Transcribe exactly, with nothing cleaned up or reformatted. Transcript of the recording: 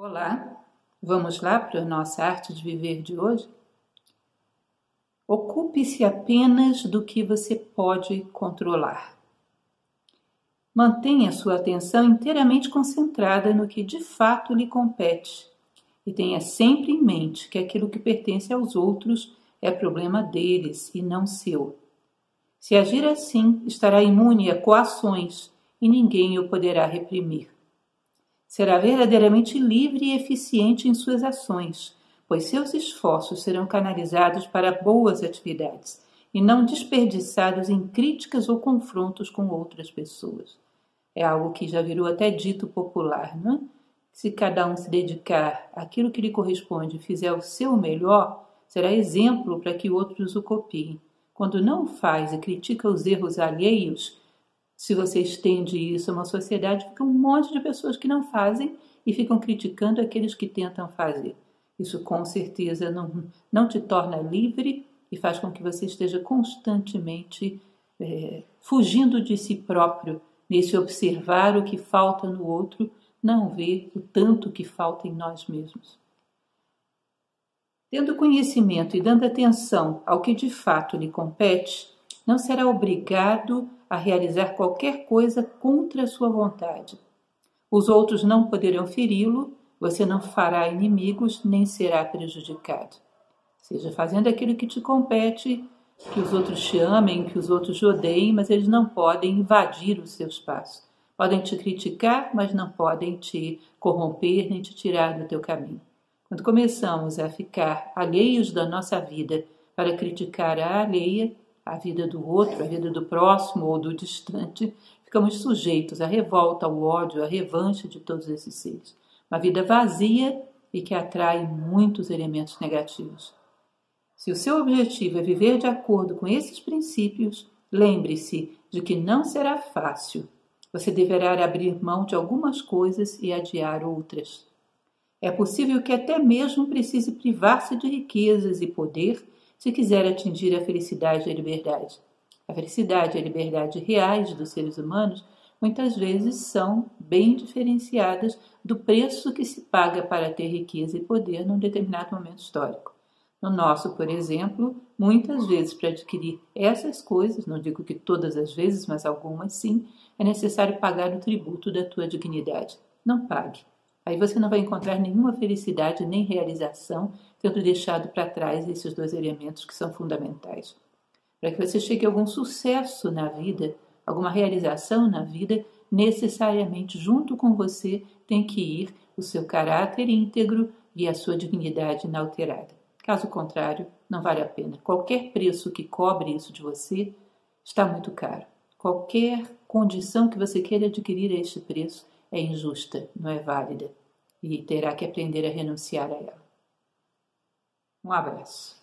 Olá, vamos lá para a nossa arte de viver de hoje? Ocupe-se apenas do que você pode controlar. Mantenha sua atenção inteiramente concentrada no que de fato lhe compete e tenha sempre em mente que aquilo que pertence aos outros é problema deles e não seu. Se agir assim, estará imune a coações e ninguém o poderá reprimir. Será verdadeiramente livre e eficiente em suas ações, pois seus esforços serão canalizados para boas atividades e não desperdiçados em críticas ou confrontos com outras pessoas. É algo que já virou até dito popular, não é? Se cada um se dedicar àquilo que lhe corresponde e fizer o seu melhor, será exemplo para que outros o copiem. Quando não faz e critica os erros alheios, se você estende isso a uma sociedade, fica um monte de pessoas que não fazem e ficam criticando aqueles que tentam fazer. Isso com certeza não, não te torna livre e faz com que você esteja constantemente é, fugindo de si próprio, nesse observar o que falta no outro, não ver o tanto que falta em nós mesmos. Tendo conhecimento e dando atenção ao que de fato lhe compete, não será obrigado a realizar qualquer coisa contra a sua vontade. Os outros não poderão feri-lo, você não fará inimigos nem será prejudicado. Seja fazendo aquilo que te compete, que os outros te amem, que os outros te odeiem, mas eles não podem invadir o seu espaço. Podem te criticar, mas não podem te corromper nem te tirar do teu caminho. Quando começamos a ficar alheios da nossa vida para criticar a alheia, a vida do outro, a vida do próximo ou do distante, ficamos sujeitos à revolta, ao ódio, à revanche de todos esses seres. Uma vida vazia e que atrai muitos elementos negativos. Se o seu objetivo é viver de acordo com esses princípios, lembre-se de que não será fácil. Você deverá abrir mão de algumas coisas e adiar outras. É possível que até mesmo precise privar-se de riquezas e poder se quiser atingir a felicidade e a liberdade. A felicidade e a liberdade reais dos seres humanos muitas vezes são bem diferenciadas do preço que se paga para ter riqueza e poder num determinado momento histórico. No nosso, por exemplo, muitas vezes para adquirir essas coisas, não digo que todas as vezes, mas algumas sim, é necessário pagar o tributo da tua dignidade. Não pague. Aí você não vai encontrar nenhuma felicidade nem realização, tendo deixado para trás esses dois elementos que são fundamentais. Para que você chegue a algum sucesso na vida, alguma realização na vida, necessariamente junto com você tem que ir o seu caráter íntegro e a sua dignidade inalterada. Caso contrário, não vale a pena. Qualquer preço que cobre isso de você está muito caro. Qualquer condição que você queira adquirir a este preço é injusta, não é válida, e terá que aprender a renunciar a ela. Um abraço.